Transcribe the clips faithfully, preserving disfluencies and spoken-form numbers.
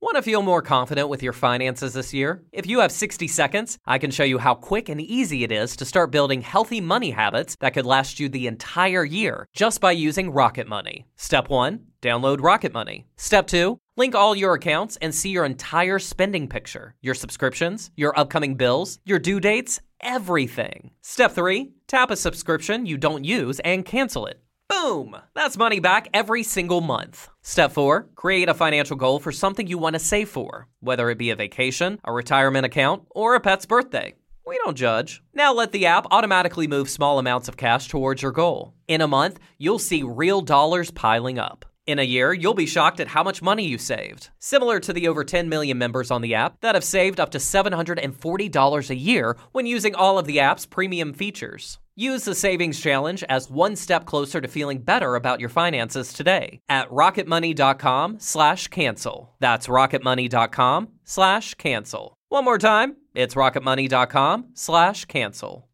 Want to feel more confident with your finances this year? If you have sixty seconds, I can show you how quick and easy it is to start building healthy money habits that could last you the entire year just by using Rocket Money. Step one, download Rocket Money. Step two, link all your accounts and see your entire spending picture, your subscriptions, your upcoming bills, your due dates, everything. Step three, tap a subscription you don't use and cancel it. Boom! That's money back every single month. Step four, create a financial goal for something you want to save for, whether it be a vacation, a retirement account, or a pet's birthday. We don't judge. Now let the app automatically move small amounts of cash towards your goal. In a month, you'll see real dollars piling up. In a year, you'll be shocked at how much money you saved. Similar to the over ten million members on the app that have saved up to seven hundred forty dollars a year when using all of the app's premium features. Use the Savings Challenge as one step closer to feeling better about your finances today at rocketmoney.com slash cancel. That's rocketmoney.com slash cancel. One more time, it's rocketmoney.com slash cancel.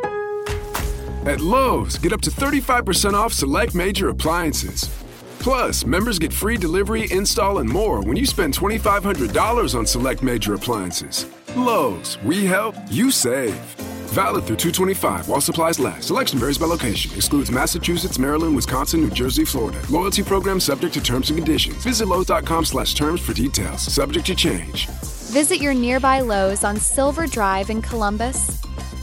At Lowe's, get up to thirty-five percent off select major appliances. Plus, members get free delivery, install, and more when you spend twenty-five hundred dollars on select major appliances. Lowe's, we help, you save. Valid through two twenty-five while supplies last. Selection varies by location. Excludes Massachusetts, Maryland, Wisconsin, New Jersey, Florida. Loyalty program subject to terms and conditions. Visit Lowe's.com slash terms for details. Subject to change. Visit your nearby Lowe's on Silver Drive in Columbus.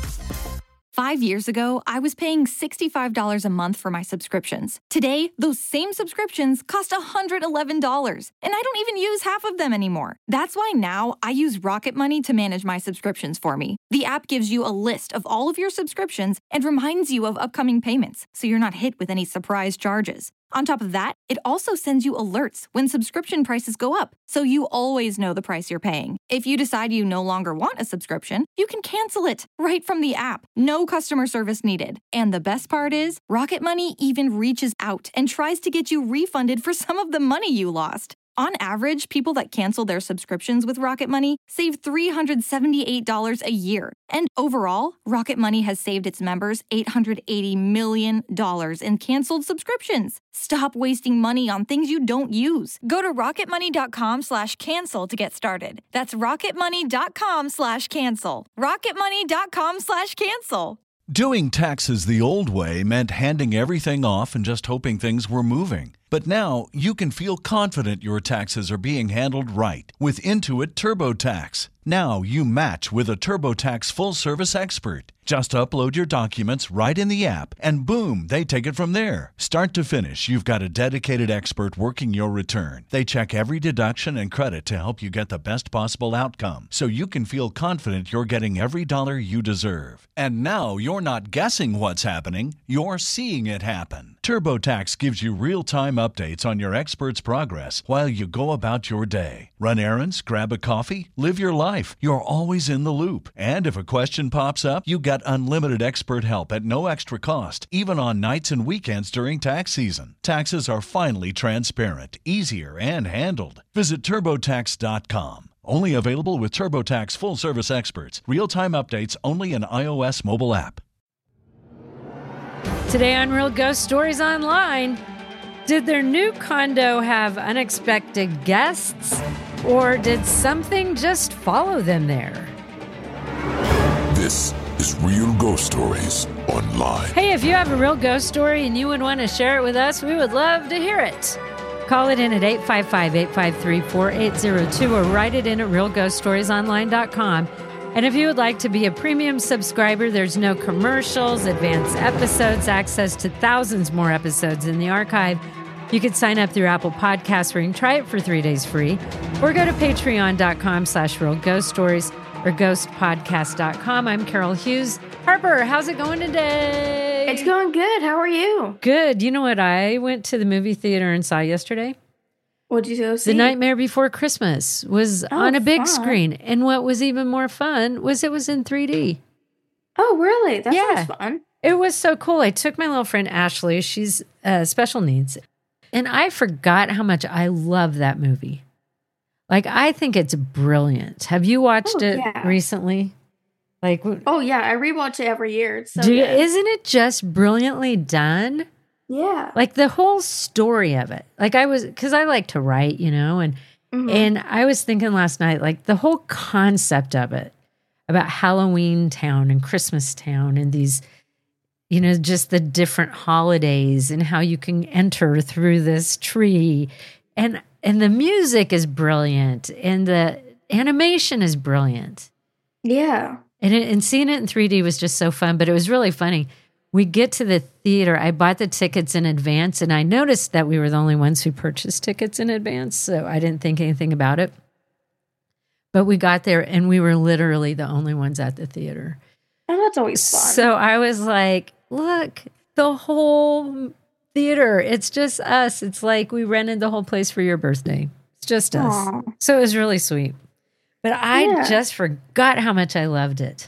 Five years ago, I was paying sixty-five dollars a month for my subscriptions. Today, those same subscriptions cost one hundred eleven dollars, and I don't even use half of them anymore. That's why now I use Rocket Money to manage my subscriptions for me. The app gives you a list of all of your subscriptions and reminds you of upcoming payments, so you're not hit with any surprise charges. On top of that, it also sends you alerts when subscription prices go up, so you always know the price you're paying. If you decide you no longer want a subscription, you can cancel it right from the app. No customer service needed. And the best part is, Rocket Money even reaches out and tries to get you refunded for some of the money you lost. On average, people that cancel their subscriptions with Rocket Money save three hundred seventy-eight dollars a year. And overall, Rocket Money has saved its members eight hundred eighty million dollars in canceled subscriptions. Stop wasting money on things you don't use. Go to rocketmoney.com slash cancel to get started. That's rocketmoney.com slash cancel. rocketmoney.com slash cancel. Doing taxes the old way meant handing everything off and just hoping things were moving. But now you can feel confident your taxes are being handled right with Intuit TurboTax. Now you match with a TurboTax full-service expert. Just upload your documents right in the app, and boom, they take it from there. Start to finish, you've got a dedicated expert working your return. They check every deduction and credit to help you get the best possible outcome, so you can feel confident you're getting every dollar you deserve. And now you're not guessing what's happening, you're seeing it happen. TurboTax gives you real-time updates on your expert's progress while you go about your day. Run errands, grab a coffee, live your life. You're always in the loop. And if a question pops up, you got unlimited expert help at no extra cost, even on nights and weekends during tax season. Taxes are finally transparent, easier, and handled. Visit TurboTax dot com. Only available with TurboTax full-service experts. Real-time updates only in iOS mobile app. Today on Real Ghost Stories Online, did their new condo have unexpected guests, or did something just follow them there? This is Real Ghost Stories Online. Hey, if you have a real ghost story and you would want to share it with us, we would love to hear it. Call it in at eight five five, eight five three, four eight zero two or write it in at real ghost stories online dot com. And if you would like to be a premium subscriber, there's no commercials, advanced episodes, access to thousands more episodes in the archive. You can sign up through Apple Podcasts where you can try it for three days free, or go to patreon.com slash real ghost stories or ghost podcast dot com. I'm Carol Hughes. Harper, how's it going today? It's going good. How are you? Good. You know what I went to the movie theater and saw yesterday? What did you go see? The Nightmare Before Christmas was oh, on a big fun. screen. And what was even more fun was it was in three D. Oh, really? That yeah. sounds fun. It was so cool. I took my little friend Ashley. She's uh, special needs. And I forgot how much I love that movie. Like, I think it's brilliant. Have you watched oh, it yeah. recently? Like, oh, yeah. I rewatch it every year. It's so do you, good. Isn't it just brilliantly done? Yeah. Like, the whole story of it. Like, I was, because I like to write, you know, and Mhm. And I was thinking last night, like the whole concept of it about Halloween Town and Christmas Town and these, you know, just the different holidays and how you can enter through this tree. And and the music is brilliant and the animation is brilliant. Yeah. And, it, and seeing it in three D was just so fun, but it was really funny. We get to the theater. I bought the tickets in advance, and I noticed that we were the only ones who purchased tickets in advance, so I didn't think anything about it. But we got there, and we were literally the only ones at the theater. Oh, that's always fun. So I was like, look, the whole theater, it's just us. It's like we rented the whole place for your birthday. It's just us. Aw. So it was really sweet. But I Yeah. just forgot how much I loved it.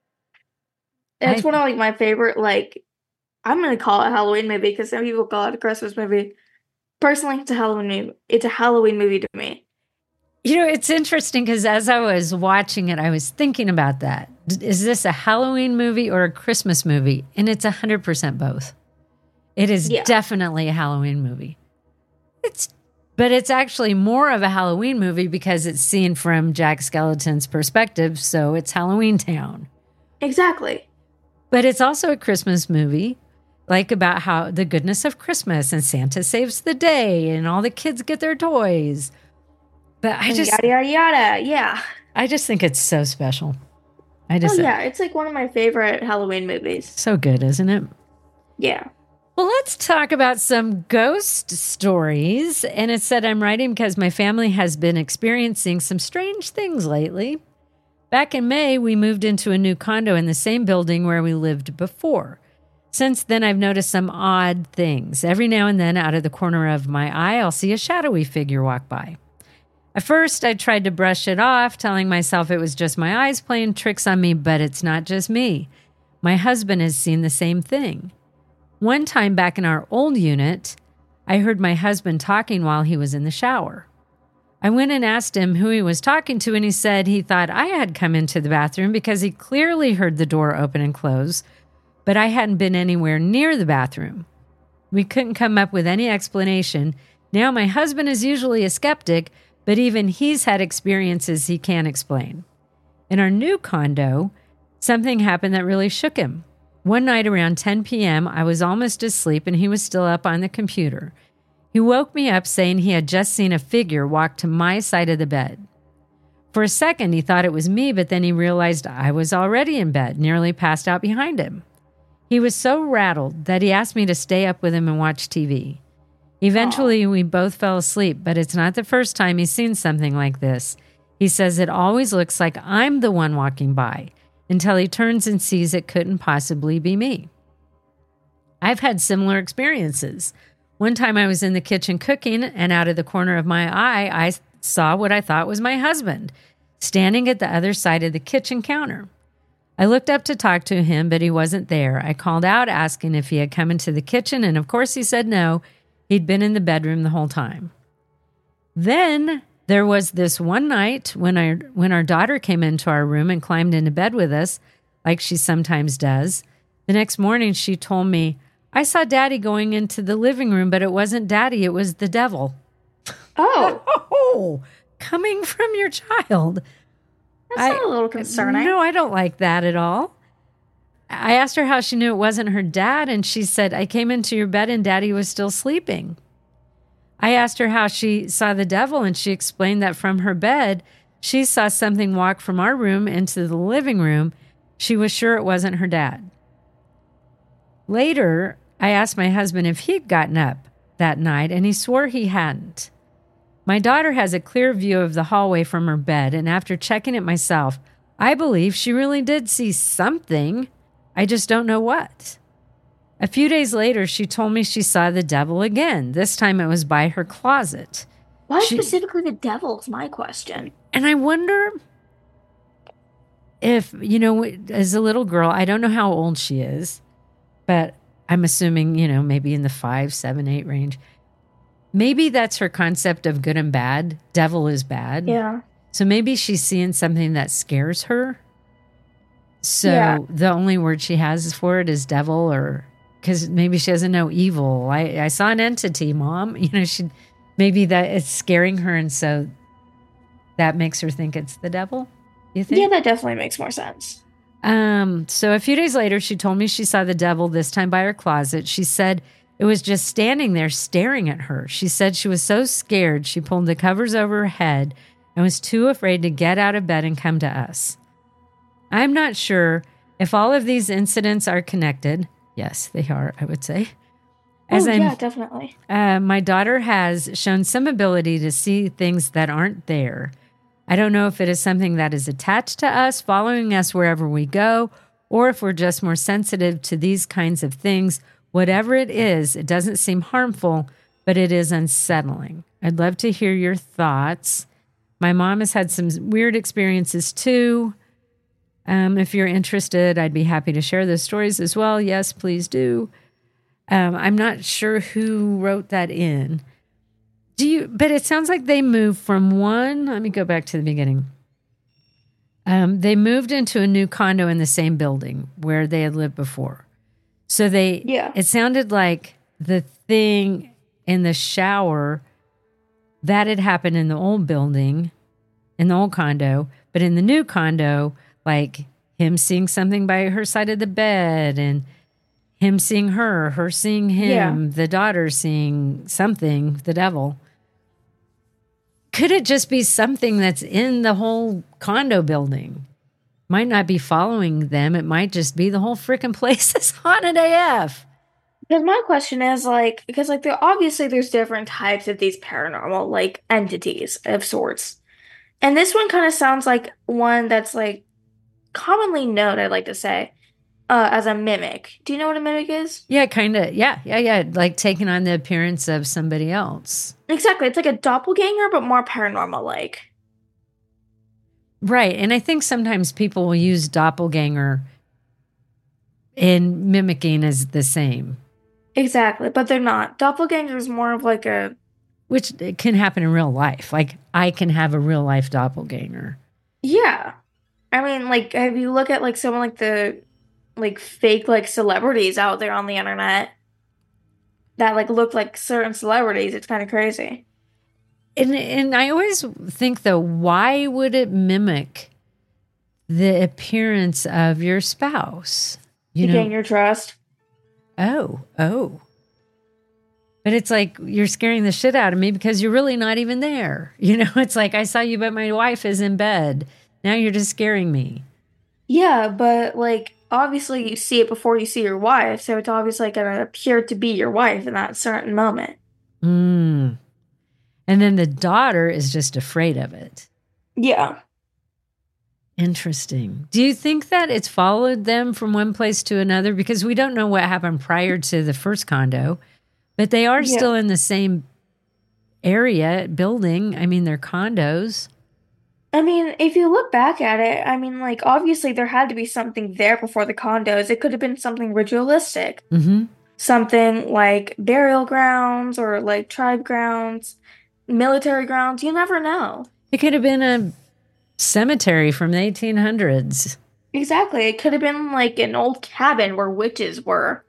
It's I- one of like my favorite, like, I'm going to call it a Halloween movie because some people call it a Christmas movie. Personally, it's a Halloween movie. It's a Halloween movie to me. You know, it's interesting because as I was watching it, I was thinking about that. D- Is this a Halloween movie or a Christmas movie? And it's one hundred percent both. It is Yeah. definitely a Halloween movie. It's, but it's actually more of a Halloween movie because it's seen from Jack Skellington's perspective. So it's Halloween Town. Exactly. But it's also a Christmas movie, like about how the goodness of Christmas and Santa saves the day and all the kids get their toys. But I And just, yada, yada, yada. Yeah. I just think it's so special. I just, Oh, yeah. It's like one of my favorite Halloween movies. so good, isn't it? Yeah. Well, let's talk about some ghost stories. And it said I'm writing because my family has been experiencing some strange things lately. Back in May, we moved into a new condo in the same building where we lived before. Since then, I've noticed some odd things. Every now and then, out of the corner of my eye, I'll see a shadowy figure walk by. At first, I tried to brush it off, telling myself it was just my eyes playing tricks on me, but it's not just me. My husband has seen the same thing. One time back in our old unit, I heard my husband talking while he was in the shower. I went and asked him who he was talking to, and he said he thought I had come into the bathroom because he clearly heard the door open and close, but I hadn't been anywhere near the bathroom. We couldn't come up with any explanation. Now my husband is usually a skeptic, but even he's had experiences he can't explain. In our new condo, something happened that really shook him. One night around ten p.m., I was almost asleep and he was still up on the computer. He woke me up saying he had just seen a figure walk to my side of the bed. For a second, he thought it was me, but then he realized I was already in bed, nearly passed out behind him. He was so rattled that he asked me to stay up with him and watch T V. Eventually, we both fell asleep, but it's not the first time he's seen something like this. He says it always looks like I'm the one walking by, until he turns and sees it couldn't possibly be me. I've had similar experiences. One time I was in the kitchen cooking, and out of the corner of my eye, I saw what I thought was my husband, standing at the other side of the kitchen counter. I looked up to talk to him, but he wasn't there. I called out asking if he had come into the kitchen, and of course he said no. He'd been in the bedroom the whole time. Then there was this one night when our, when our daughter came into our room and climbed into bed with us, like she sometimes does. The next morning she told me, I saw Daddy going into the living room, but it wasn't Daddy, it was the devil. Oh, Oh, coming from your child. that's not a little concerning. No, I don't like that at all. I asked her how she knew it wasn't her dad, and she said, I came into your bed and Daddy was still sleeping. I asked her how she saw the devil, and she explained that from her bed, she saw something walk from our room into the living room. She was sure it wasn't her dad. Later, I asked my husband if he'd gotten up that night, and he swore he hadn't. My daughter has a clear view of the hallway from her bed, and after checking it myself, I believe she really did see something. I just don't know what. A few days later, she told me she saw the devil again. This time it was by her closet. Why She- specifically the devil is my question. And I wonder if, you know, as a little girl, I don't know how old she is, but I'm assuming, you know, maybe in the five, seven, eight range. Maybe that's her concept of good and bad. Devil is bad. Yeah. So maybe she's seeing something that scares her. So Yeah. the only word she has for it is devil, or because maybe she doesn't know evil. I, I saw an entity, Mom. You know, she maybe that it's scaring her, and so that makes her think it's the devil, you think? Yeah, that definitely makes more sense. Um, so a few days later, she told me she saw the devil, this time by her closet. She said it was just standing there staring at her. She said she was so scared, she pulled the covers over her head and was too afraid to get out of bed and come to us. I'm not sure if all of these incidents are connected. Yes, they are, I would say. As oh, I'm, yeah, definitely. Uh, my daughter has shown some ability to see things that aren't there. I don't know if it is something that is attached to us, following us wherever we go, or if we're just more sensitive to these kinds of things. Whatever it is, it doesn't seem harmful, but it is unsettling. I'd love to hear your thoughts. My mom has had some weird experiences too. Um, if you're interested, I'd be happy to share those stories as well. Yes, please do. Um, I'm not sure who wrote that in. Do you? But it sounds like they moved from one. Let me go back to the beginning. Um, they moved into a new condo in the same building where they had lived before. So they, yeah. It sounded like the thing in the shower that had happened in the old building, in the old condo, but in the new condo, like him seeing something by her side of the bed and him seeing her, her seeing him, yeah. the daughter seeing something, the devil. Could it just be something that's in the whole condo building? Might not be following them. It might just be the whole freaking place is haunted A F. Because my question is like, because like there obviously there's different types of these paranormal like entities of sorts. And this one kind of sounds like one that's like commonly known, I'd like to say, uh, as a mimic. Do you know what a mimic is? Yeah, kind of. Yeah, yeah, yeah. Like taking on the appearance of somebody else. Exactly. It's like a doppelganger, but more paranormal-like. Right. And I think sometimes people will use doppelganger in mimicking as the same. Exactly. But they're not. Doppelganger is more of like a... Which can happen in real life. Like, I can have a real life doppelganger. Yeah. I mean, like, if you look at like some of like the like fake like celebrities out there on the internet that like look like certain celebrities, it's kind of crazy. And and I always think though, why would it mimic the appearance of your spouse? You to know? Gain your trust. Oh, oh. But it's like you're scaring the shit out of me because you're really not even there. You know, it's like I saw you, but my wife is in bed. Now you're just scaring me. Yeah, but like obviously you see it before you see your wife, so it's obviously going to appear to be your wife in that certain moment. Mm. And then the daughter is just afraid of it. Yeah. Interesting. Do you think that it's followed them from one place to another? Because we don't know what happened prior to the first condo, but they are yeah. still in the same area, building. I mean, they're condos. I mean, if you look back at it, I mean, like, obviously there had to be something there before the condos. It could have been something ritualistic. Mm-hmm. Something like burial grounds or, like, tribe grounds, military grounds. You never know. It could have been a cemetery from the eighteen hundreds. Exactly. It could have been, like, an old cabin where witches were.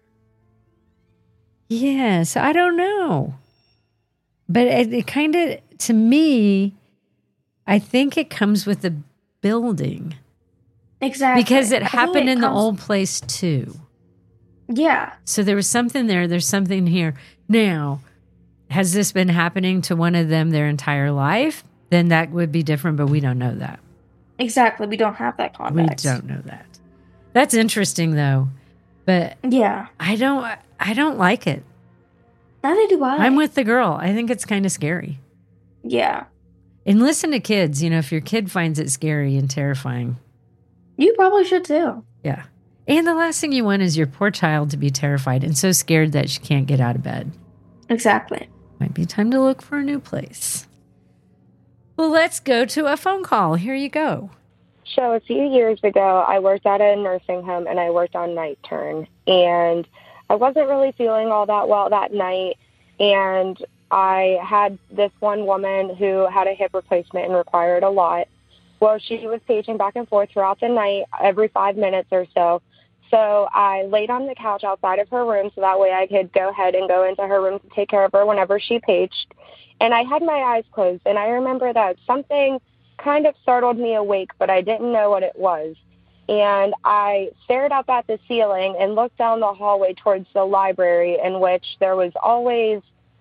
Yes, I don't know. But it, it kind of, to me... I think it comes with the building. Exactly. Because it I happened it in comes... the old place too. Yeah. So there was something there. There's something here. Now, has this been happening to one of them their entire life? Then that would be different, but we don't know that. Exactly. We don't have that context. We don't know that. That's interesting though. But yeah, I don't I don't like it. Neither do I. I'm with the girl. I think it's kind of scary. Yeah. And listen to kids, you know, if your kid finds it scary and terrifying. You probably should too. Yeah. And the last thing you want is your poor child to be terrified and so scared that she can't get out of bed. Exactly. Might be time to look for a new place. Well, let's go to a phone call. Here you go. So a few years ago, I worked at a nursing home and I worked on night turn. And I wasn't really feeling all that well that night. And I had this one woman who had a hip replacement and required a lot. Well, she was paging back and forth throughout the night, every five minutes or so. So I laid on the couch outside of her room so that way I could go ahead and go into her room to take care of her whenever she paged. And I had my eyes closed, and I remember that something kind of startled me awake, but I didn't know what it was. And I stared up at the ceiling and looked down the hallway towards the library, in which there was always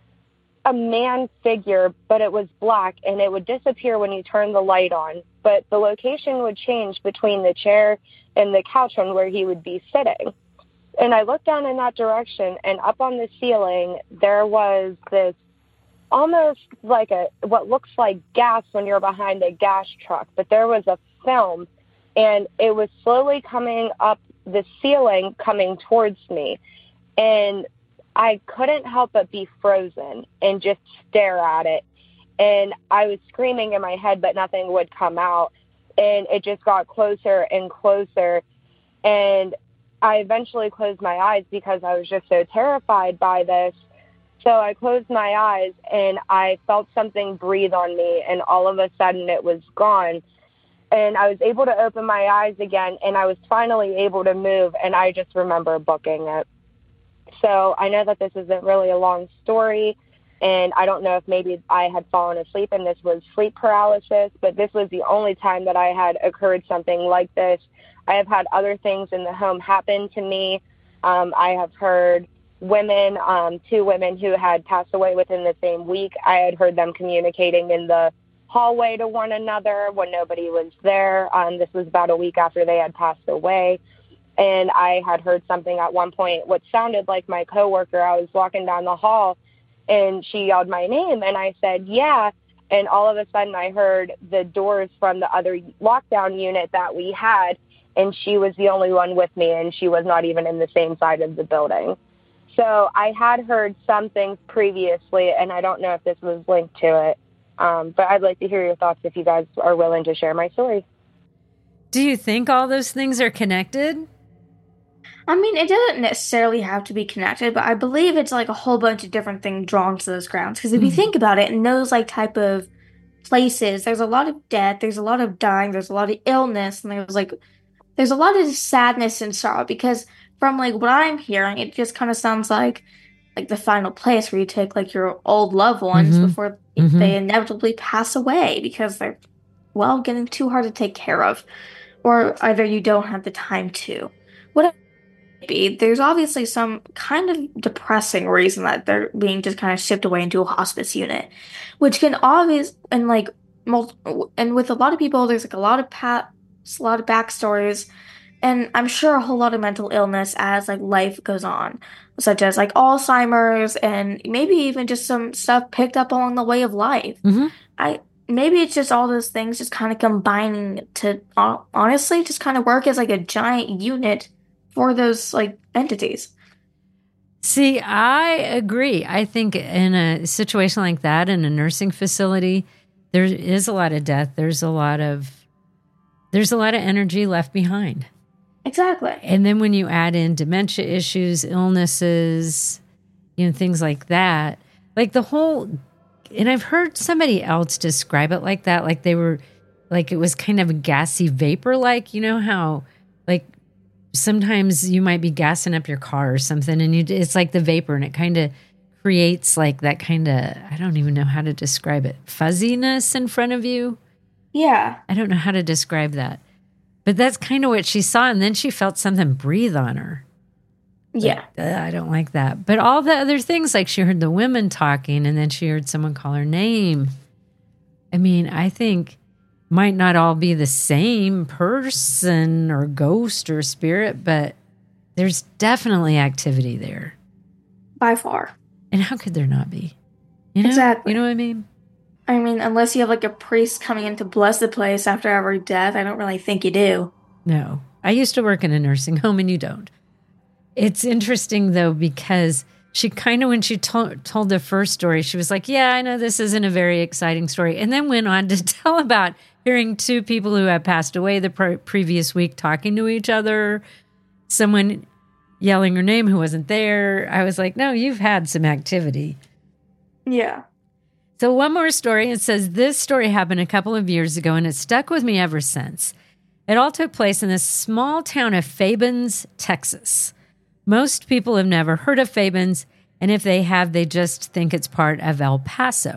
a man figure, but it was black, and it would disappear when you turned the light on. But the location would change between the chair and the couch on where he would be sitting. And I looked down in that direction, and up on the ceiling, there was this almost like a what looks like gas when you're behind a gas truck, but there was a film, and it was slowly coming up the ceiling, coming towards me. And I couldn't help but be frozen and just stare at it. And I was screaming in my head, but nothing would come out. And it just got closer and closer. And I eventually closed my eyes because I was just so terrified by this. So I closed my eyes, and I felt something breathe on me, and all of a sudden it was gone. And I was able to open my eyes again, and I was finally able to move, and I just remember booking it. So I know that this isn't really a long story, and I don't know if maybe I had fallen asleep and this was sleep paralysis, but this was the only time that I had occurred something like this. I have had other things in the home happen to me. Um, I have heard women, um, two women who had passed away within the same week. I had heard them communicating in the hallway to one another when nobody was there. Um, this was about a week after they had passed away. And I had heard something at one point, what sounded like my coworker. I was walking down the hall, and she yelled my name, and I said, yeah. And all of a sudden I heard the doors from the other lockdown unit that we had, and she was the only one with me, and she was not even in the same side of the building. So I had heard some things previously, and I don't know if this was linked to it. Um, but I'd like to hear your thoughts if you guys are willing to share my story. Do you think all those things are connected? I mean, it doesn't necessarily have to be connected, but I believe it's like a whole bunch of different things drawn to those grounds. Because if mm-hmm. you think about it, in those like type of places, there's a lot of death, there's a lot of dying, there's a lot of illness, and there's like there's a lot of sadness and sorrow. Because from like what I'm hearing, it just kind of sounds like like the final place where you take like your old loved ones mm-hmm. before mm-hmm. they inevitably pass away because they're well getting too hard to take care of, or either you don't have the time to. Whatever. Be there's obviously some kind of depressing reason that they're being just kind of shipped away into a hospice unit, which can obvious and like multi- and with a lot of people there's like a lot of past a lot of backstories, and I'm sure a whole lot of mental illness as like life goes on, such as like Alzheimer's and maybe even just some stuff picked up along the way of life. Mm-hmm. I maybe it's just all those things just kind of combining to uh, honestly just kind of work as like a giant unit for those like entities. See, I agree. I think in a situation like that, in a nursing facility, there is a lot of death. There's a lot of there's a lot of energy left behind. Exactly. And then when you add in dementia issues, illnesses, you know, things like that, like the whole, and I've heard somebody else describe it like that, like they were, like it was kind of a gassy vapor, like, you know how, like, sometimes you might be gassing up your car or something, and you it's like the vapor, and it kind of creates like that kind of, I don't even know how to describe it, fuzziness in front of you. Yeah. I don't know how to describe that. But that's kind of what she saw, and then she felt something breathe on her. Yeah. Like, I don't like that. But all the other things, like she heard the women talking, and then she heard someone call her name. I mean, I think might not all be the same person or ghost or spirit, but there's definitely activity there. By far. And how could there not be? You know? Exactly. You know what I mean? I mean, unless you have like a priest coming in to bless the place after every death, I don't really think you do. No. I used to work in a nursing home, and you don't. It's interesting, though, because she kind of, when she to- told the first story, she was like, yeah, I know this isn't a very exciting story. And then went on to tell about hearing two people who had passed away the pre- previous week talking to each other, someone yelling her name who wasn't there. I was like, no, you've had some activity. Yeah. So one more story. It says, this story happened a couple of years ago, and it stuck with me ever since. It all took place in the small town of Fabens, Texas. Most people have never heard of Fabens, and if they have, they just think it's part of El Paso,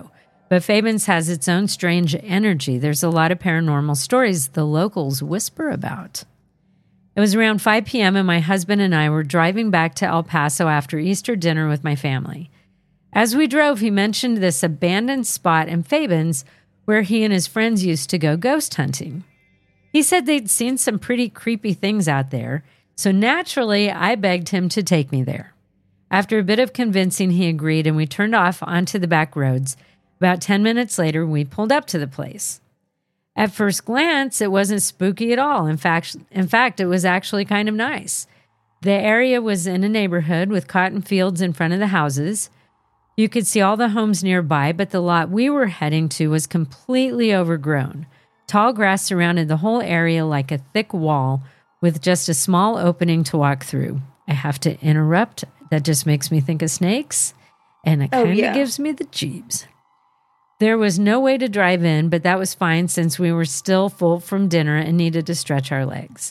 But Fabens has its own strange energy. There's a lot of paranormal stories the locals whisper about. It was around five p.m. and my husband and I were driving back to El Paso after Easter dinner with my family. As we drove, he mentioned this abandoned spot in Fabens where he and his friends used to go ghost hunting. He said they'd seen some pretty creepy things out there, so naturally I begged him to take me there. After a bit of convincing, he agreed and we turned off onto the back roads. About ten minutes later, we pulled up to the place. At first glance, it wasn't spooky at all. In fact, in fact, it was actually kind of nice. The area was in a neighborhood with cotton fields in front of the houses. You could see all the homes nearby, but the lot we were heading to was completely overgrown. Tall grass surrounded the whole area like a thick wall with just a small opening to walk through. I have to interrupt. That just makes me think of snakes, and it kind of oh, yeah. gives me the jeebs. There was no way to drive in, but that was fine since we were still full from dinner and needed to stretch our legs.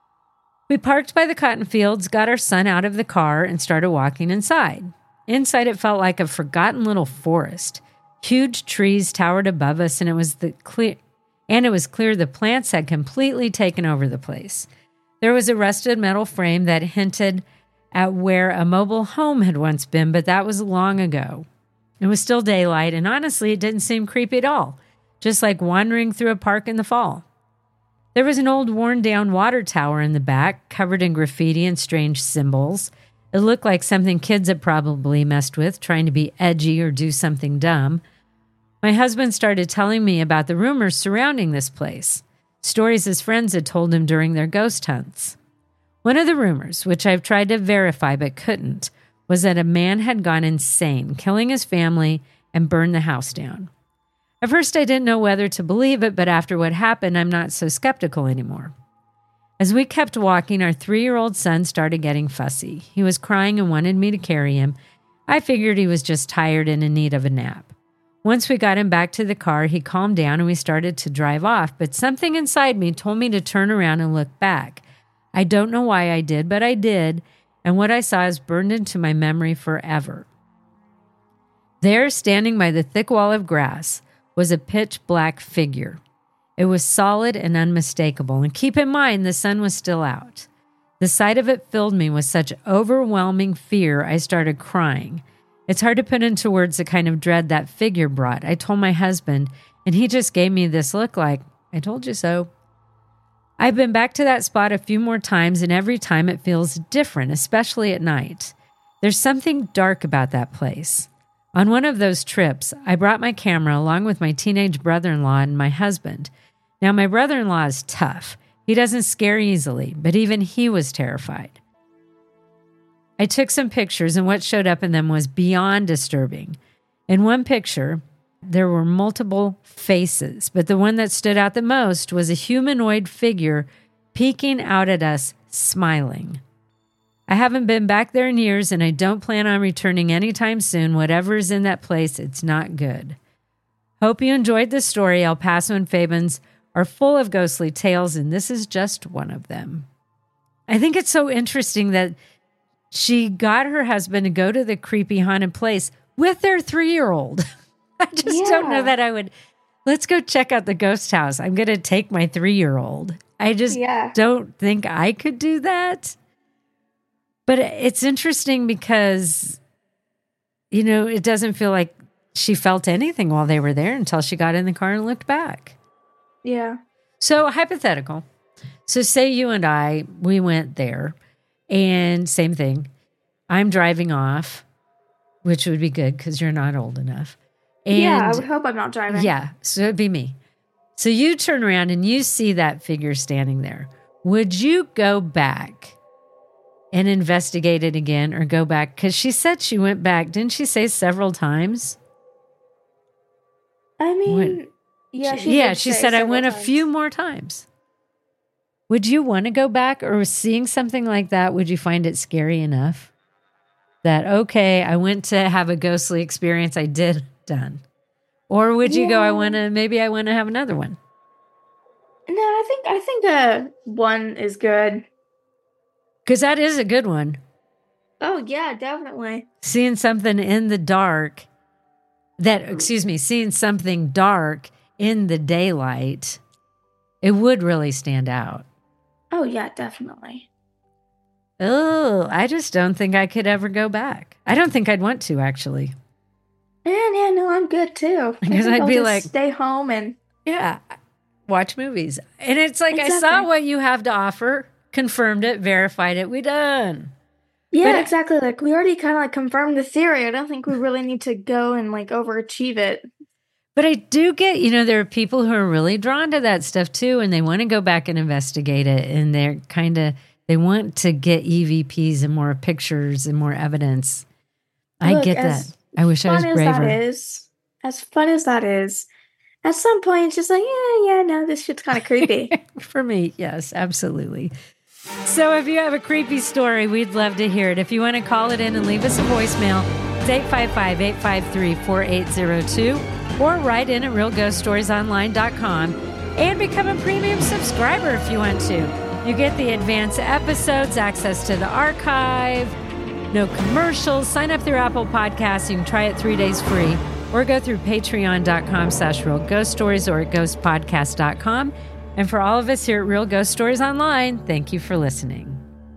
We parked by the cotton fields, got our son out of the car, and started walking inside. Inside, it felt like a forgotten little forest. Huge trees towered above us, and it was the clear, and it was clear the plants had completely taken over the place. There was a rusted metal frame that hinted at where a mobile home had once been, but that was long ago. It was still daylight, and honestly, it didn't seem creepy at all, just like wandering through a park in the fall. There was an old worn-down water tower in the back, covered in graffiti and strange symbols. It looked like something kids had probably messed with, trying to be edgy or do something dumb. My husband started telling me about the rumors surrounding this place, stories his friends had told him during their ghost hunts. One of the rumors, which I've tried to verify but couldn't, was that a man had gone insane, killing his family and burned the house down. At first, I didn't know whether to believe it, but after what happened, I'm not so skeptical anymore. As we kept walking, our three-year-old son started getting fussy. He was crying and wanted me to carry him. I figured he was just tired and in need of a nap. Once we got him back to the car, he calmed down and we started to drive off, but something inside me told me to turn around and look back. I don't know why I did, but I did, and what I saw is burned into my memory forever. There, standing by the thick wall of grass, was a pitch-black figure. It was solid and unmistakable, and keep in mind the sun was still out. The sight of it filled me with such overwhelming fear I started crying. It's hard to put into words the kind of dread that figure brought. I told my husband, and he just gave me this look like, I told you so. I've been back to that spot a few more times, and every time it feels different, especially at night. There's something dark about that place. On one of those trips, I brought my camera along with my teenage brother-in-law and my husband. Now, my brother-in-law is tough. He doesn't scare easily, but even he was terrified. I took some pictures, and what showed up in them was beyond disturbing. In one picture, there were multiple faces, but the one that stood out the most was a humanoid figure peeking out at us, smiling. I haven't been back there in years, and I don't plan on returning anytime soon. Whatever is in that place, it's not good. Hope you enjoyed this story. El Paso and Fabens are full of ghostly tales, and this is just one of them. I think it's so interesting that she got her husband to go to the creepy haunted place with their three-year-old. I just yeah. don't know that I would. Let's go check out the ghost house. I'm going to take my three-year-old. I just yeah. don't think I could do that. But it's interesting because, you know, it doesn't feel like she felt anything while they were there until she got in the car and looked back. Yeah. So hypothetical. So say you and I, we went there and same thing. I'm driving off, which would be good because you're not old enough. And yeah, I would hope I'm not driving. Yeah, so it'd be me. So you turn around and you see that figure standing there. Would you go back and investigate it again or go back? Because she said she went back. Didn't she say several times? I mean, when, yeah, she, yeah, she said I went times. a few more times. Would you want to go back, or seeing something like that, would you find it scary enough that, okay, I went to have a ghostly experience, I did, done? Or would you yeah. go, I want to, maybe I want to have another one? No, I think, I think uh, one is good. Because that is a good one. Oh, yeah, definitely. Seeing something in the dark that, excuse me, seeing something dark in the daylight, it would really stand out. Oh, yeah, definitely. Oh, I just don't think I could ever go back. I don't think I'd want to, actually. Yeah, yeah, no, I'm good too. Because I'd I'd be just like, stay home and yeah, watch movies. And it's like, exactly. I saw what you have to offer, confirmed it, verified it, we done. Yeah, but, exactly. Like we already kind of like confirmed the theory. I don't think we really need to go and like overachieve it. But I do get, you know, there are people who are really drawn to that stuff too, and they want to go back and investigate it, and they're kind of, they want to get E V Ps and more pictures and more evidence. I Look, get that. I wish I was braver. As that is, as fun as that is, at some point it's just like, yeah, yeah, no, this shit's kind of creepy. For me, yes, absolutely. So if you have a creepy story, we'd love to hear it. If you want to call it in and leave us a voicemail, it's eight five five, eight five three, four eight zero two or write in at real ghost stories online dot com and become a premium subscriber if you want to. You get the advanced episodes, access to the archive, no commercials. Sign up through Apple Podcasts. You can try it three days free or go through patreon.com slash real ghost stories or at ghost podcast dot com. And for all of us here at Real Ghost Stories Online, thank you for listening.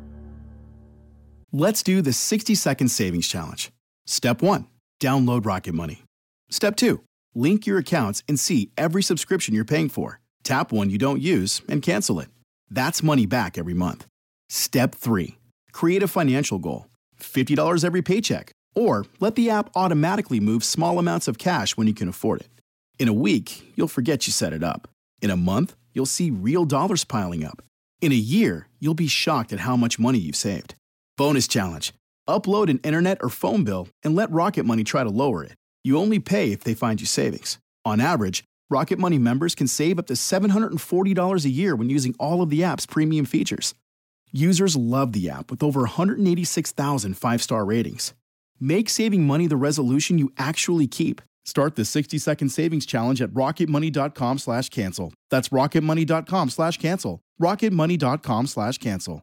Let's do the sixty second savings challenge. Step one, download Rocket Money. Step two, link your accounts and see every subscription you're paying for. Tap one you don't use and cancel it. That's money back every month. Step three, create a financial goal. fifty dollars every paycheck. Or let the app automatically move small amounts of cash when you can afford it. In a week, you'll forget you set it up. In a month, you'll see real dollars piling up. In a year, you'll be shocked at how much money you've saved. Bonus challenge. Upload an internet or phone bill and let Rocket Money try to lower it. You only pay if they find you savings. On average, Rocket Money members can save up to seven hundred forty dollars a year when using all of the app's premium features. Users love the app with over one hundred eighty-six thousand five-star ratings. Make saving money the resolution you actually keep. Start the sixty second savings challenge at rocketmoney.com slash cancel. That's rocketmoney.com slash cancel. rocketmoney.com slash cancel.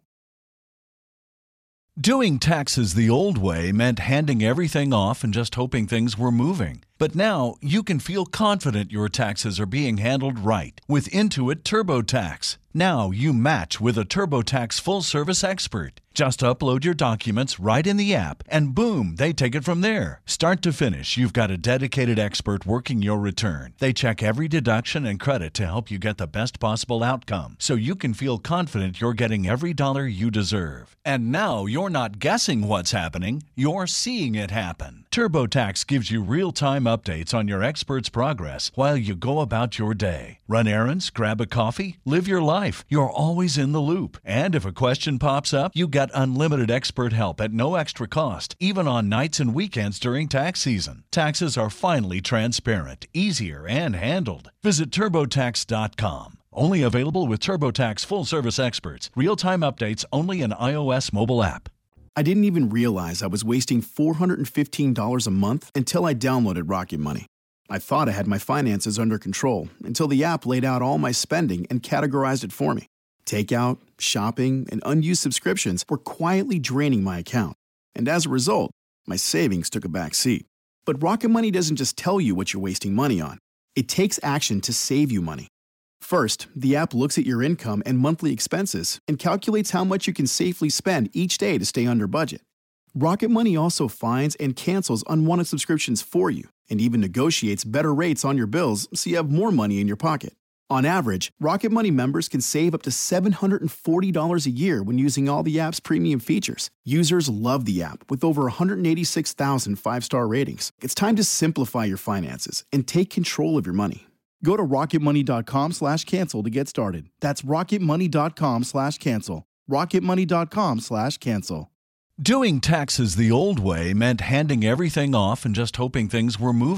Doing taxes the old way meant handing everything off and just hoping things were moving. But now you can feel confident your taxes are being handled right with Intuit TurboTax. Now you match with a TurboTax full-service expert. Just upload your documents right in the app, and boom, they take it from there. Start to finish, you've got a dedicated expert working your return. They check every deduction and credit to help you get the best possible outcome, so you can feel confident you're getting every dollar you deserve. And now you're not guessing what's happening, you're seeing it happen. TurboTax gives you real-time updates on your expert's progress while you go about your day. Run errands, grab a coffee, live your life. You're always in the loop. And if a question pops up, you get unlimited expert help at no extra cost, even on nights and weekends during tax season. Taxes are finally transparent, easier, and handled. Visit turbo tax dot com. Only available with TurboTax full-service experts. Real-time updates only in iOS mobile app. I didn't even realize I was wasting four hundred fifteen dollars a month until I downloaded Rocket Money. I thought I had my finances under control until the app laid out all my spending and categorized it for me. Takeout, shopping, and unused subscriptions were quietly draining my account. And as a result, my savings took a back seat. But Rocket Money doesn't just tell you what you're wasting money on. It takes action to save you money. First, the app looks at your income and monthly expenses and calculates how much you can safely spend each day to stay under budget. Rocket Money also finds and cancels unwanted subscriptions for you and even negotiates better rates on your bills so you have more money in your pocket. On average, Rocket Money members can save up to seven hundred forty dollars a year when using all the app's premium features. Users love the app with over one hundred eighty-six thousand five-star ratings. It's time to simplify your finances and take control of your money. Go to rocketmoney.com slash cancel to get started. That's rocketmoney.com slash cancel. rocketmoney.com slash cancel. Doing taxes the old way meant handing everything off and just hoping things were moving.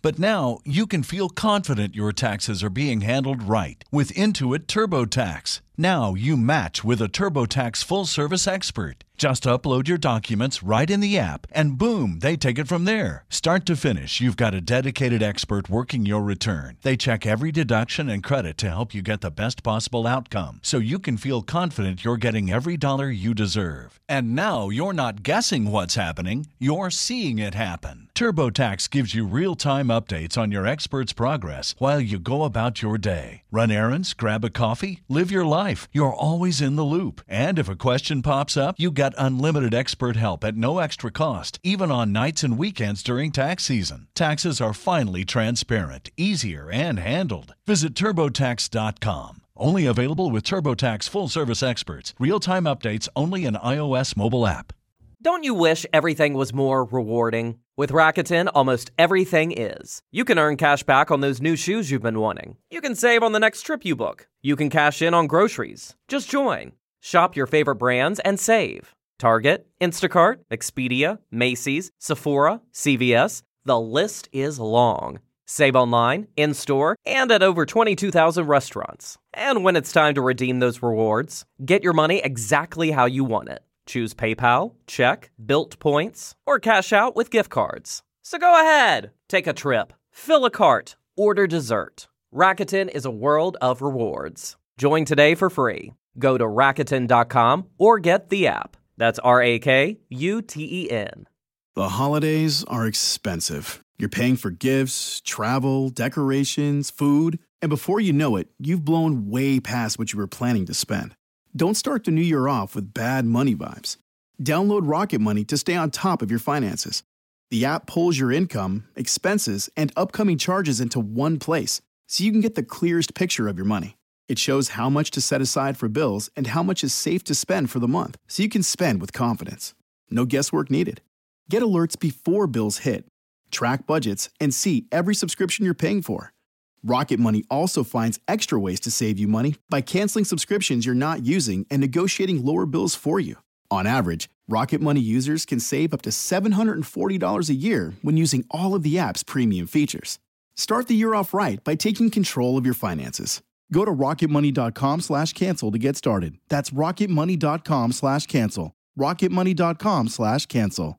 But now you can feel confident your taxes are being handled right with Intuit TurboTax. Now you match with a TurboTax full-service expert. Just upload your documents right in the app, and boom, they take it from there. Start to finish, you've got a dedicated expert working your return. They check every deduction and credit to help you get the best possible outcome, so you can feel confident you're getting every dollar you deserve. And now you're not guessing what's happening, you're seeing it happen. TurboTax gives you real-time updates on your expert's progress while you go about your day. Run errands, grab a coffee, live your life. You're always in the loop. And if a question pops up, you got unlimited expert help at no extra cost, even on nights and weekends during tax season. Taxes are finally transparent, easier, and handled. Visit TurboTax dot com. Only available with TurboTax full-service experts. Real-time updates only in iOS mobile app. Don't you wish everything was more rewarding? With Rakuten, almost everything is. You can earn cash back on those new shoes you've been wanting. You can save on the next trip you book. You can cash in on groceries. Just join. Shop your favorite brands and save. Target, Instacart, Expedia, Macy's, Sephora, C V S. The list is long. Save online, in-store, and at over twenty-two thousand restaurants. And when it's time to redeem those rewards, get your money exactly how you want it. Choose PayPal, check, Bilt points, or cash out with gift cards. So go ahead, take a trip, fill a cart, order dessert. Rakuten is a world of rewards. Join today for free. Go to Rakuten dot com or get the app. That's R A K U T E N. The holidays are expensive. You're paying for gifts, travel, decorations, food, and before you know it, you've blown way past what you were planning to spend. Don't start the new year off with bad money vibes. Download Rocket Money to stay on top of your finances. The app pulls your income, expenses, and upcoming charges into one place, so you can get the clearest picture of your money. It shows how much to set aside for bills and how much is safe to spend for the month, so you can spend with confidence. No guesswork needed. Get alerts before bills hit. Track budgets and see every subscription you're paying for. Rocket Money also finds extra ways to save you money by canceling subscriptions you're not using and negotiating lower bills for you. On average, Rocket Money users can save up to seven hundred forty dollars a year when using all of the app's premium features. Start the year off right by taking control of your finances. Go to rocketmoney.com slash cancel to get started. That's rocketmoney.com slash cancel. rocketmoney.com slash cancel.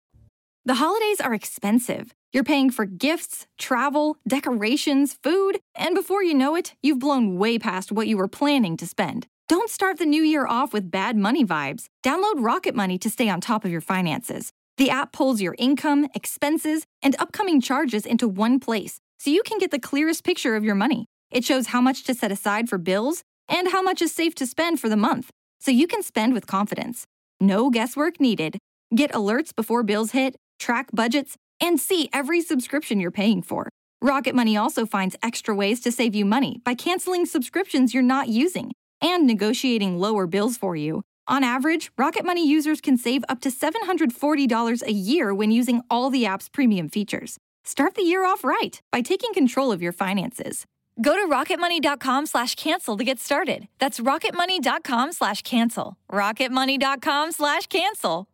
The holidays are expensive. You're paying for gifts, travel, decorations, food, and before you know it, you've blown way past what you were planning to spend. Don't start the new year off with bad money vibes. Download Rocket Money to stay on top of your finances. The app pulls your income, expenses, and upcoming charges into one place, so you can get the clearest picture of your money. It shows how much to set aside for bills and how much is safe to spend for the month, so you can spend with confidence. No guesswork needed. Get alerts before bills hit, track budgets, and see every subscription you're paying for. Rocket Money also finds extra ways to save you money by canceling subscriptions you're not using and negotiating lower bills for you. On average, Rocket Money users can save up to seven hundred forty dollars a year when using all the app's premium features. Start the year off right by taking control of your finances. Go to rocketmoney.com slash cancel to get started. That's rocketmoney.com slash cancel. rocketmoney.com slash cancel.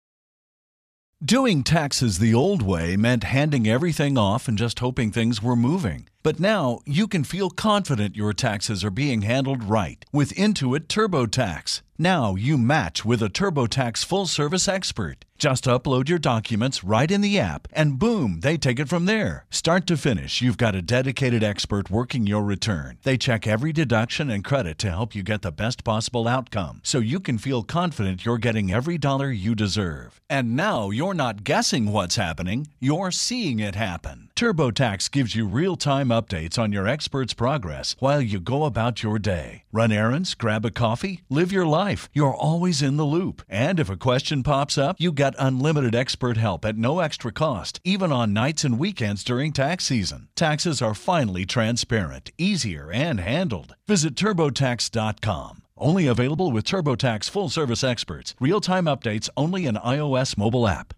Doing taxes the old way meant handing everything off and just hoping things were moving. But now you can feel confident your taxes are being handled right with Intuit TurboTax. Now you match with a TurboTax full-service expert. Just upload your documents right in the app, and boom, they take it from there. Start to finish, you've got a dedicated expert working your return. They check every deduction and credit to help you get the best possible outcome, so you can feel confident you're getting every dollar you deserve. And now you're not guessing what's happening, you're seeing it happen. TurboTax gives you real-time updates on your expert's progress while you go about your day. Run errands, grab a coffee, live your life. You're always in the loop. And if a question pops up, you got unlimited expert help at no extra cost, even on nights and weekends during tax season. Taxes are finally transparent, easier, and handled. Visit TurboTax dot com. Only available with TurboTax full-service experts. Real-time updates only in iOS mobile app.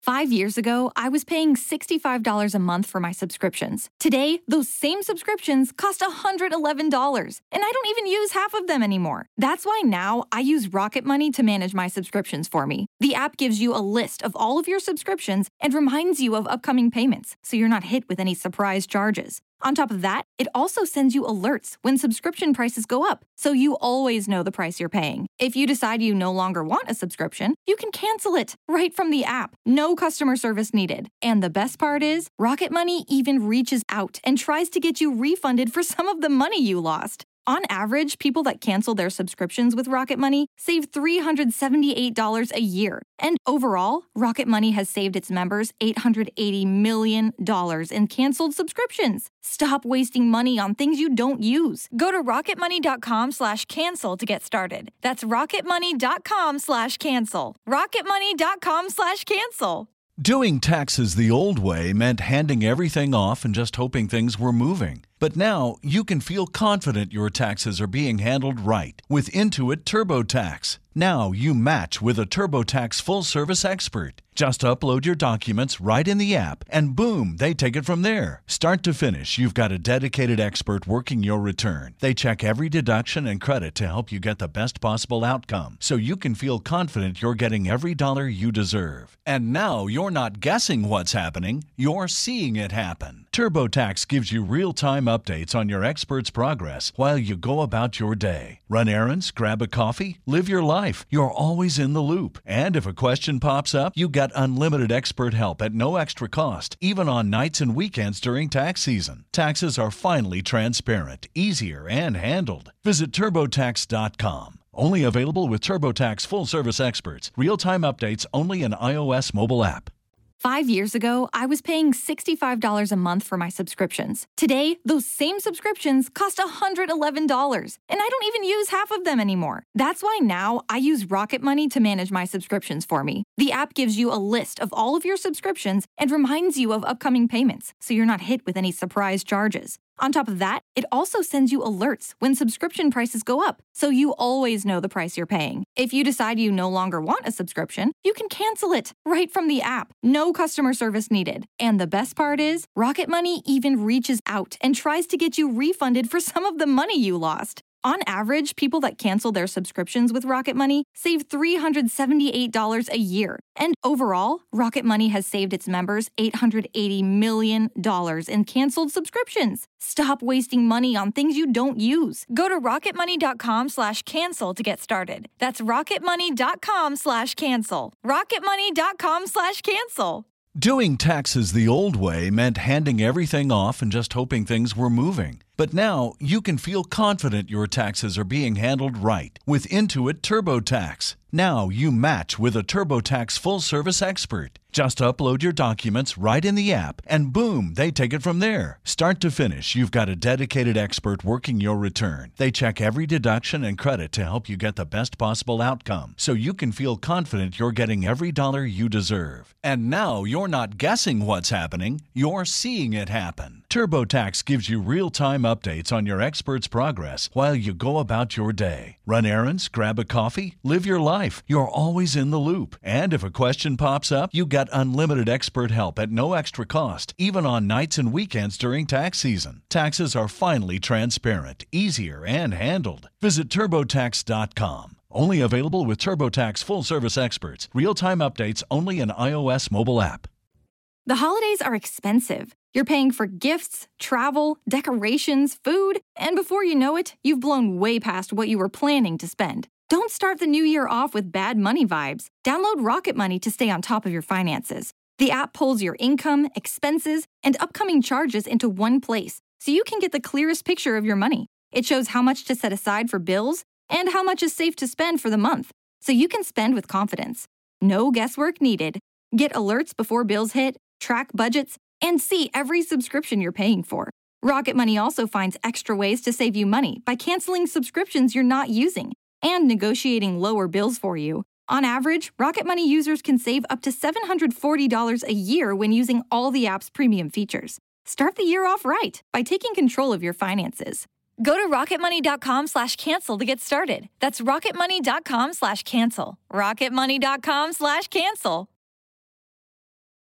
Five years ago, I was paying sixty-five dollars a month for my subscriptions. Today, those same subscriptions cost one hundred eleven dollars, and I don't even use half of them anymore. That's why now I use Rocket Money to manage my subscriptions for me. The app gives you a list of all of your subscriptions and reminds you of upcoming payments, so you're not hit with any surprise charges. On top of that, it also sends you alerts when subscription prices go up, so you always know the price you're paying. If you decide you no longer want a subscription, you can cancel it right from the app. No customer service needed. And the best part is, Rocket Money even reaches out and tries to get you refunded for some of the money you lost. On average, people that cancel their subscriptions with Rocket Money save three hundred seventy-eight dollars a year. And overall, Rocket Money has saved its members eight hundred eighty million dollars in canceled subscriptions. Stop wasting money on things you don't use. Go to rocketmoney.com slash cancel to get started. That's rocketmoney.com slash cancel. rocketmoney.com slash cancel. Doing taxes the old way meant handing everything off and just hoping things were moving. But now you can feel confident your taxes are being handled right with Intuit TurboTax. Now you match with a TurboTax full-service expert. Just upload your documents right in the app, and boom, they take it from there. Start to finish, you've got a dedicated expert working your return. They check every deduction and credit to help you get the best possible outcome, so you can feel confident you're getting every dollar you deserve. And now you're not guessing what's happening, you're seeing it happen. TurboTax gives you real-time updates on your expert's progress while you go about your day. Run errands, grab a coffee, live your life. You're always in the loop. And if a question pops up, you get unlimited expert help at no extra cost, even on nights and weekends during tax season. Taxes are finally transparent, easier, and handled. Visit TurboTax dot com. Only available with TurboTax full-service experts. Real-time updates only in iOS mobile app. Five years ago, I was paying sixty-five dollars a month for my subscriptions. Today, those same subscriptions cost one hundred eleven dollars, and I don't even use half of them anymore. That's why now I use Rocket Money to manage my subscriptions for me. The app gives you a list of all of your subscriptions and reminds you of upcoming payments, so you're not hit with any surprise charges. On top of that, it also sends you alerts when subscription prices go up, so you always know the price you're paying. If you decide you no longer want a subscription, you can cancel it right from the app. No customer service needed. And the best part is, Rocket Money even reaches out and tries to get you refunded for some of the money you lost. On average, people that cancel their subscriptions with Rocket Money save three hundred seventy-eight dollars a year. And overall, Rocket Money has saved its members eight hundred eighty million dollars in canceled subscriptions. Stop wasting money on things you don't use. Go to rocketmoney.com slash cancel to get started. That's rocketmoney.com slash cancel. rocketmoney.com slash cancel. Doing taxes the old way meant handing everything off and just hoping things were moving. But now you can feel confident your taxes are being handled right with Intuit TurboTax. Now you match with a TurboTax full-service expert. Just upload your documents right in the app, and boom, they take it from there. Start to finish, you've got a dedicated expert working your return. They check every deduction and credit to help you get the best possible outcome, so you can feel confident you're getting every dollar you deserve. And now you're not guessing what's happening, you're seeing it happen. TurboTax gives you real-time updates on your expert's progress while you go about your day. Run errands, grab a coffee, live your life. You're always in the loop. And if a question pops up, you get unlimited expert help at no extra cost, even on nights and weekends during tax season. Taxes are finally transparent, easier, and handled. Visit TurboTax dot com. Only available with TurboTax full-service experts. Real-time updates only in iOS mobile app. The holidays are expensive. You're paying for gifts, travel, decorations, food, and before you know it, you've blown way past what you were planning to spend. Don't start the new year off with bad money vibes. Download Rocket Money to stay on top of your finances. The app pulls your income, expenses, and upcoming charges into one place, so you can get the clearest picture of your money. It shows how much to set aside for bills and how much is safe to spend for the month, so you can spend with confidence. No guesswork needed. Get alerts before bills hit, track budgets, and see every subscription you're paying for. Rocket Money also finds extra ways to save you money by canceling subscriptions you're not using and negotiating lower bills for you. On average, Rocket Money users can save up to seven hundred forty dollars a year when using all the app's premium features. Start the year off right by taking control of your finances. Go to rocketmoney.com slash cancel to get started. That's rocketmoney.com slash cancel. rocketmoney.com slash cancel.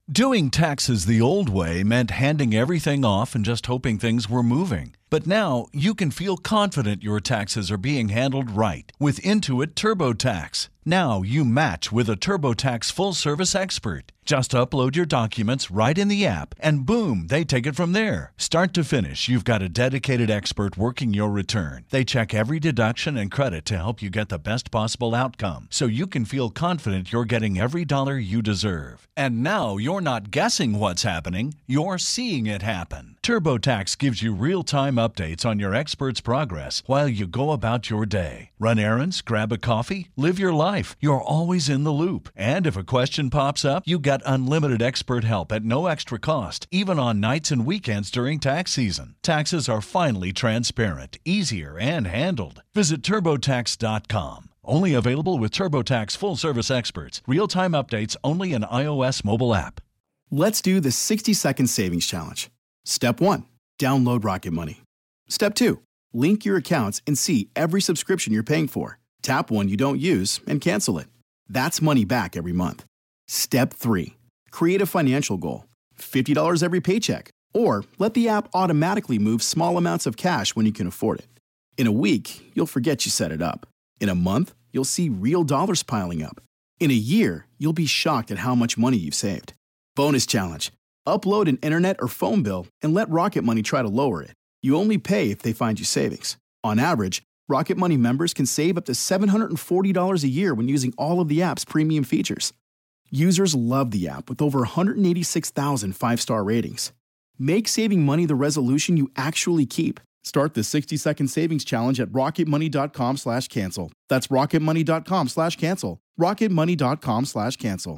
Doing taxes the old way meant handing everything off and just hoping things were moving. But now you can feel confident your taxes are being handled right with Intuit TurboTax. Now you match with a TurboTax full-service expert. Just upload your documents right in the app, and boom, they take it from there. Start to finish, you've got a dedicated expert working your return. They check every deduction and credit to help you get the best possible outcome, so you can feel confident you're getting every dollar you deserve. And now you're not guessing what's happening, you're seeing it happen. TurboTax gives you real-time updates on your expert's progress while you go about your day. Run errands, grab a coffee, live your life. You're always in the loop. And if a question pops up, you get unlimited expert help at no extra cost, even on nights and weekends during tax season. Taxes are finally transparent, easier, and handled. Visit TurboTax dot com. Only available with TurboTax full-service experts. Real-time updates only in iOS mobile app. Let's do the sixty-second savings challenge. Step one, download Rocket Money. Step two, link your accounts and see every subscription you're paying for. Tap one you don't use and cancel it. That's money back every month. Step three, create a financial goal. fifty dollars every paycheck. Or let the app automatically move small amounts of cash when you can afford it. In a week, you'll forget you set it up. In a month, you'll see real dollars piling up. In a year, you'll be shocked at how much money you've saved. Bonus challenge. Upload an internet or phone bill and let Rocket Money try to lower it. You only pay if they find you savings. On average, Rocket Money members can save up to seven hundred forty dollars a year when using all of the app's premium features. Users love the app with over one hundred eighty-six thousand five-star ratings. Make saving money the resolution you actually keep. Start the sixty-second savings challenge at rocketmoney.com slash cancel. That's rocketmoney.com slash cancel. rocketmoney.com slash cancel.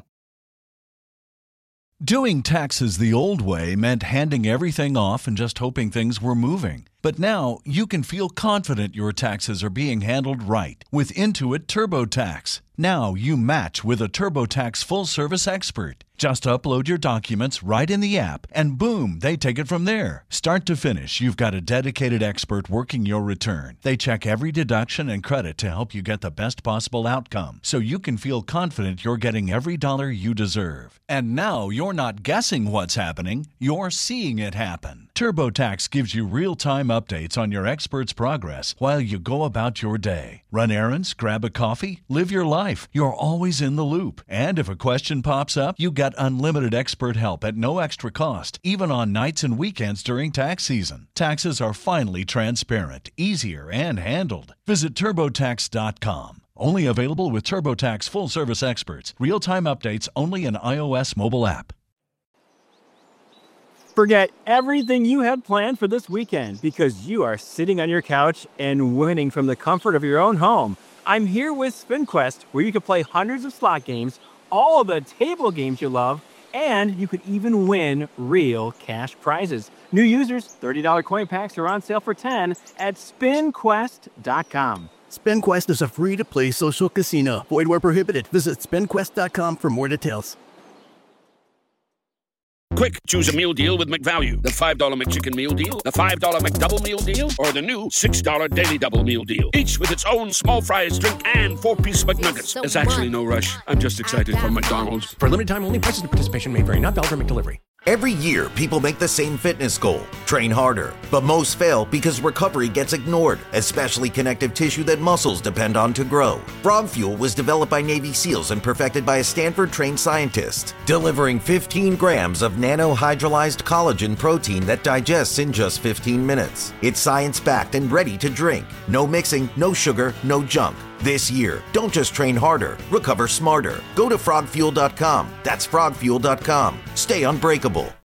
Doing taxes the old way meant handing everything off and just hoping things were moving. But now you can feel confident your taxes are being handled right with Intuit TurboTax. Now you match with a TurboTax full-service expert. Just upload your documents right in the app, and boom, they take it from there. Start to finish, you've got a dedicated expert working your return. They check every deduction and credit to help you get the best possible outcome, so you can feel confident you're getting every dollar you deserve. And now you're not guessing what's happening, you're seeing it happen. TurboTax gives you real-time updates on your expert's progress while you go about your day. Run errands, grab a coffee, live your life. You're always in the loop. And if a question pops up, you get unlimited expert help at no extra cost, even on nights and weekends during tax season. Taxes are finally transparent, easier, and handled. Visit TurboTax dot com. Only available with TurboTax full-service experts. Real-time updates only in iOS mobile app. Forget everything you had planned for this weekend because you are sitting on your couch and winning from the comfort of your own home. I'm here with SpinQuest, where you can play hundreds of slot games, all of the table games you love, and you could even win real cash prizes. New users, thirty dollars coin packs are on sale for ten dollars at spin quest dot com. SpinQuest is a free-to-play social casino. Void where prohibited. Visit spin quest dot com for more details. Quick, choose a meal deal with McValue. The five dollar McChicken meal deal, the five dollar McDouble meal deal, or the new six dollar Daily Double meal deal. Each with its own small fries, drink, and four-piece McNuggets. There's actually no rush. I'm just excited for McDonald's. For limited time only, prices and participation may vary. Not valid for McDelivery. Every year, people make the same fitness goal, train harder. But most fail because recovery gets ignored, especially connective tissue that muscles depend on to grow. Frog Fuel was developed by Navy SEALs and perfected by a Stanford-trained scientist, delivering fifteen grams of nanohydrolyzed collagen protein that digests in just fifteen minutes. It's science-backed and ready to drink. No mixing, no sugar, no junk. This year, don't just train harder, recover smarter. Go to frog fuel dot com. That's frog fuel dot com. Stay unbreakable.